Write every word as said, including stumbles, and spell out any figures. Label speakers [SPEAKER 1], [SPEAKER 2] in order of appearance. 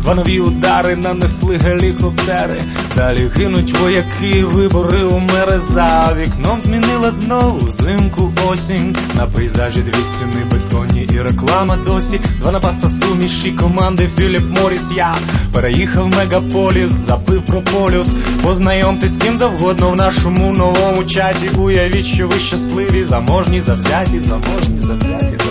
[SPEAKER 1] Два нові удари нанесли гелікоптери. Далі гинуть вояки, вибори у мери. За вікном змінила знову зимку осінь. На пейзажі дві стіни бетонні і реклама досі. Два напаса суміші команди Філіп Морріс. Я переїхав в мегаполіс, забив про полюс. Познайомтесь з ким завгодно в нашому новому чаті. Уявіть, що ви щасливі, заможні, завзяті, заможні, завзяті.